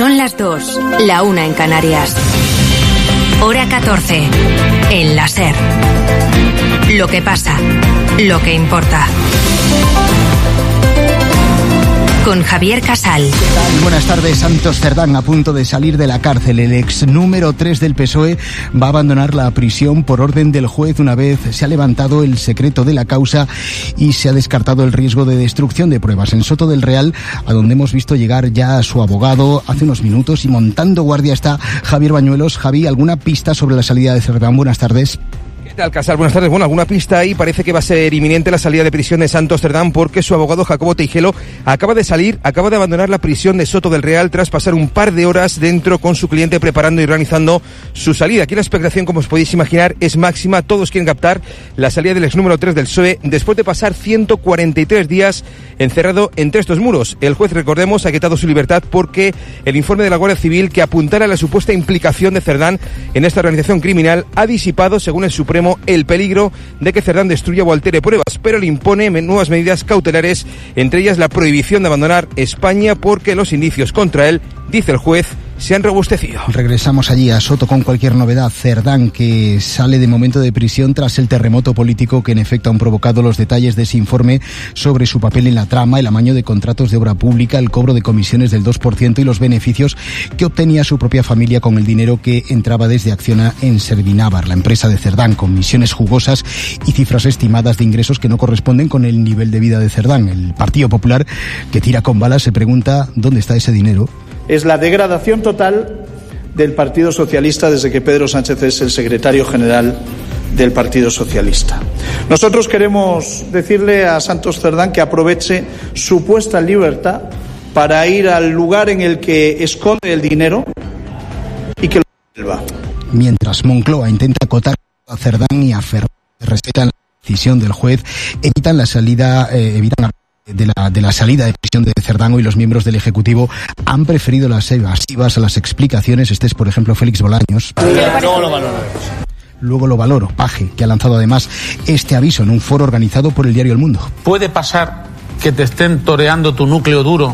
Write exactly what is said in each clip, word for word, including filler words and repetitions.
Son las dos, la una en Canarias. Hora catorce, en la SER. Lo que pasa, lo que importa. Con Javier Casal. ¿Qué tal? Buenas tardes. Santos Cerdán, a punto de salir de la cárcel. El ex número tres del P S O E va a abandonar la prisión por orden del juez una vez se ha levantado el secreto de la causa y se ha descartado el riesgo de destrucción de pruebas. En Soto del Real, a donde hemos visto llegar ya a su abogado hace unos minutos, y montando guardia está Javier Bañuelos. Javi, ¿alguna pista sobre la salida de Cerdán? Buenas tardes. ¿Qué tal, Casal? Buenas tardes. Bueno, alguna pista ahí. Parece que va a ser inminente la salida de prisión de Santos Cerdán, porque su abogado Jacobo Teijelo acaba de salir, acaba de abandonar la prisión de Soto del Real tras pasar un par de horas dentro con su cliente preparando y organizando su salida. Aquí la expectación, como os podéis imaginar, es máxima. Todos quieren captar la salida del ex número tres del P S O E después de pasar ciento cuarenta y tres días encerrado entre estos muros. El juez, recordemos, ha quitado su libertad porque el informe de la Guardia Civil que apuntara a la supuesta implicación de Cerdán en esta organización criminal ha disipado, según el Supremo, el peligro de que Cerdán destruya o altere pruebas, pero le impone nuevas medidas cautelares, entre ellas la prohibición de abandonar España porque los indicios contra él, dice el juez, se han robustecido. Regresamos allí a Soto con cualquier novedad. Cerdán, que sale de momento de prisión tras el terremoto político que en efecto han provocado los detalles de ese informe sobre su papel en la trama, el amaño de contratos de obra pública, el cobro de comisiones del dos por ciento y los beneficios que obtenía su propia familia con el dinero que entraba desde Acciona en Servinávar, la empresa de Cerdán, con misiones jugosas y cifras estimadas de ingresos que no corresponden con el nivel de vida de Cerdán. El Partido Popular, que tira con balas, se pregunta dónde está ese dinero. Es la degradación total del Partido Socialista desde que Pedro Sánchez es el secretario general del Partido Socialista. Nosotros queremos decirle a Santos Cerdán que aproveche su puesta en libertad para ir al lugar en el que esconde el dinero y que lo devuelva. Mientras Moncloa intenta acotar a Cerdán y a Fernández, respetan la decisión del juez, evitan la salida, eh, evitan la De la, de la salida de prisión de Cerdán. Hoy los miembros del Ejecutivo han preferido las evasivas a las explicaciones. Este es, por ejemplo, Félix Bolaños. Luego lo valoro. Luego lo valoro. Paje, que ha lanzado además este aviso en un foro organizado por el diario El Mundo. Puede pasar que te estén toreando tu núcleo duro,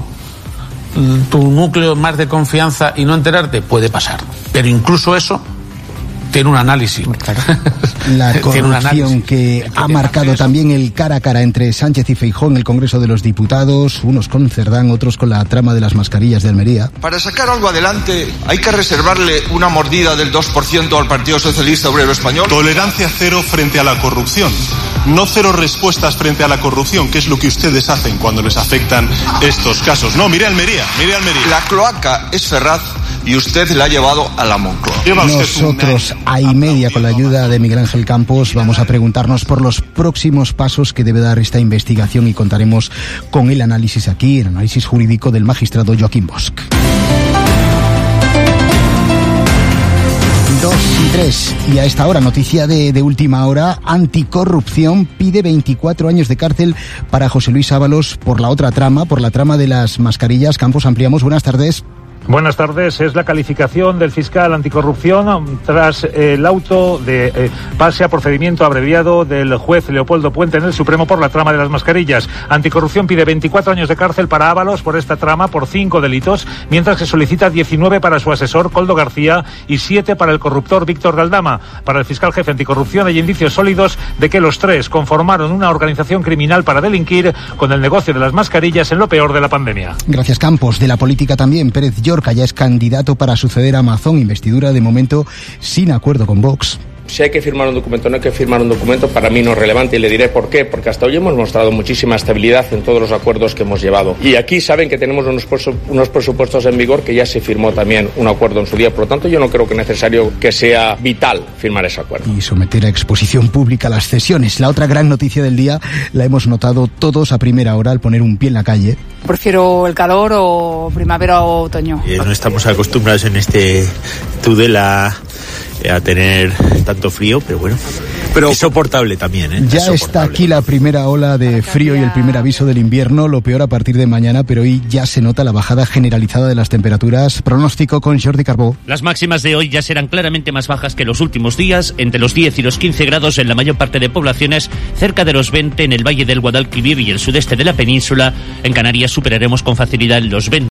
tu núcleo más de confianza, y no enterarte. Puede pasar. Pero incluso eso tiene un análisis. Claro. La corrupción que ha marcado también el cara a cara entre Sánchez y Feijóo en el Congreso de los Diputados, unos con Cerdán, otros con la trama de las mascarillas de Almería. Para sacar algo adelante hay que reservarle una mordida del dos por ciento al Partido Socialista Obrero Español. Tolerancia cero frente a la corrupción. No cero respuestas frente a la corrupción, que es lo que ustedes hacen cuando les afectan estos casos. No, mire Almería, mire Almería. La cloaca es Ferraz y usted la ha llevado a la Moncloa. Nosotros, a y media, con la ayuda de Miguel Ángel Campos, vamos a preguntarnos por los próximos pasos que debe dar esta investigación y contaremos con el análisis aquí, el análisis jurídico del magistrado Joaquín Bosch. Dos y tres, y a esta hora, noticia de, de última hora, Anticorrupción pide veinticuatro años de cárcel para José Luis Ábalos por la otra trama, por la trama de las mascarillas. Campos, ampliamos. Buenas tardes. Buenas tardes. Es la calificación del fiscal anticorrupción tras el auto de eh, pase a procedimiento abreviado del juez Leopoldo Puente en el Supremo por la trama de las mascarillas. Anticorrupción pide veinticuatro años de cárcel para Ábalos por esta trama por cinco delitos, mientras que solicita diecinueve para su asesor Koldo García y siete para el corruptor Víctor Galdama. Para el fiscal jefe anticorrupción hay indicios sólidos de que los tres conformaron una organización criminal para delinquir con el negocio de las mascarillas en lo peor de la pandemia. Gracias, Campos. De la política también, Pérez Llorca ya es candidato para suceder a Amazon, investidura de momento sin acuerdo con Vox. Si hay que firmar un documento o no hay que firmar un documento, para mí no es relevante, y le diré por qué, porque hasta hoy hemos mostrado muchísima estabilidad en todos los acuerdos que hemos llevado. Y aquí saben que tenemos unos, unos presupuestos en vigor, que ya se firmó también un acuerdo en su día, por lo tanto yo no creo que es necesario que sea vital firmar ese acuerdo. Y someter a exposición pública las cesiones. La otra gran noticia del día la hemos notado todos a primera hora al poner un pie en la calle. Prefiero el calor o primavera o otoño. Eh, no estamos acostumbrados en este Tudela a tener tanto frío, pero bueno, pero es soportable también, ¿eh? Ya está aquí la primera ola de frío y el primer aviso del invierno, lo peor a partir de mañana, pero hoy ya se nota la bajada generalizada de las temperaturas. Pronóstico con Jordi Carbó. Las máximas de hoy ya serán claramente más bajas que los últimos días, entre los diez y los quince grados en la mayor parte de poblaciones, cerca de los veinte en el valle del Guadalquivir y el sudeste de la península. En Canarias superaremos con facilidad los veinte.